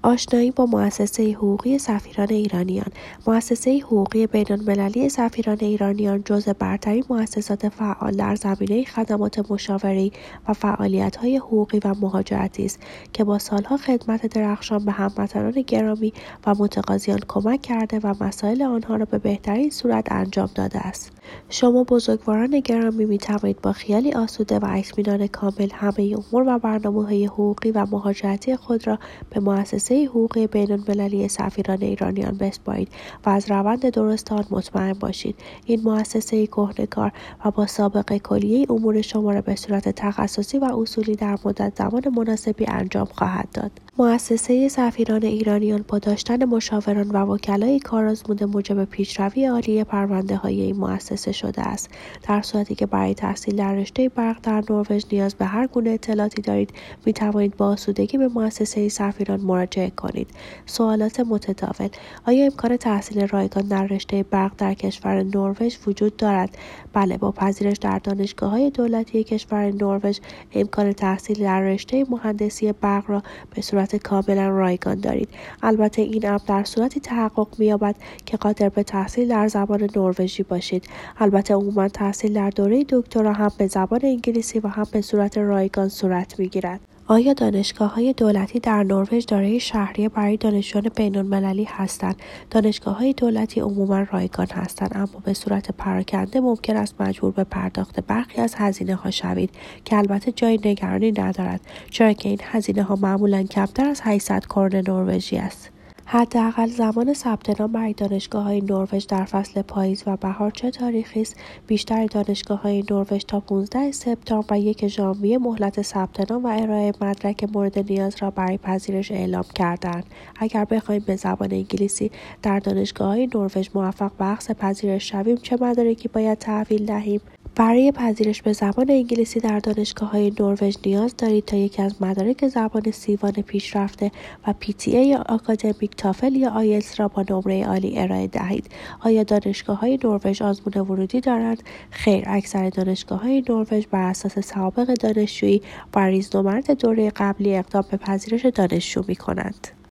آشنایی با مؤسسه حقوقی سفیران ایرانیان. مؤسسه حقوقی بین‌المللی سفیران ایرانیان جزو برترین مؤسسات فعال در زمینه خدمات مشاوره و فعالیت‌های حقوقی و مهاجرتی است که با سالها خدمت درخشان به هموطنان گرامی و متقاضیان کمک کرده و مسائل آنها را به بهترین صورت انجام داده است. شما بزرگواران گرامی می‌توانید با خیالی آسوده و اطمینان کامل همه امور و برنامه‌های حقوقی و مهاجرتی خود را به مؤسسه حقوقی بین‌المللی سفیران ایرانیان بسپارید و از روند درست آن مطمئن باشید. این مؤسسه کهنه‌کار و با سابقه کلیه امور شما را به صورت تخصصی و اصولی در مدت زمان مناسبی انجام خواهد داد. مؤسسه سفیران ایرانیان با داشتن مشاوران و وکلای کارآزموده موجب پیشروی عالی پرونده‌های این مؤسسه شده است. در صورتی که برای تحصیل در رشته برق در نروژ نیاز به هر گونه اطلاعاتی دارید، می توانید با آسودگی به مؤسسه سفیران مراجعه کنید. سوالات متداول: آیا امکان تحصیل رایگان در رشته برق در کشور نروژ وجود دارد؟ بله، با پذیرش در دانشگاه‌های دولتی کشور نروژ امکان تحصیل در رشته مهندسی برق را به صورت کاملا رایگان دارید. البته این امر در صورتی تحقق می‌یابد که قادر به تحصیل در زبان نروژی باشید. البته عموما تحصیل در دوره دکترا هم به زبان انگلیسی و هم به صورت رایگان صورت می‌گیرد. آیا دانشگاه‌های دولتی در نروژ دارای شهریه برای دانشجویان بین‌المللی هستند؟ دانشگاه‌های دولتی عموما رایگان هستند، اما به صورت پراکنده ممکن است مجبور به پرداخت برخی از هزینه‌ها شوید که البته جای نگرانی ندارد، چرا که این هزینه‌ها معمولاً کمتر از 800 کرون نروژی است. حداقل زمان ثبت نام برای دانشگاه‌های نروژ در فصل پاییز و بهار چه تاریخی است؟ بیشتر دانشگاه‌های نروژ تا 15 سپتامبر و 1 ژانویه مهلت ثبت نام و ارائه مدرک مورد نیاز را برای پذیرش اعلام کرده‌اند. اگر بخواهیم به زبان انگلیسی در دانشگاه‌های نروژ موفق به اخذ پذیرش شویم، چه مدارکی باید تحویل دهیم؟ برای پذیرش به زبان انگلیسی در دانشگاه‌های نروژ نیاز دارید تا یکی از مدارک زبان C1 پیشرفته و PTA یا آکادمیک تافل یا آیلتس را با نمره عالی ارائه دهید. آیا دانشگاه‌های نروژ آزمون ورودی دارند؟ خیر، اکثر دانشگاه‌های نروژ بر اساس سوابق دانشجویی و ریزنمرات دوره قبلی اقدام به پذیرش دانشجو می‌کنند.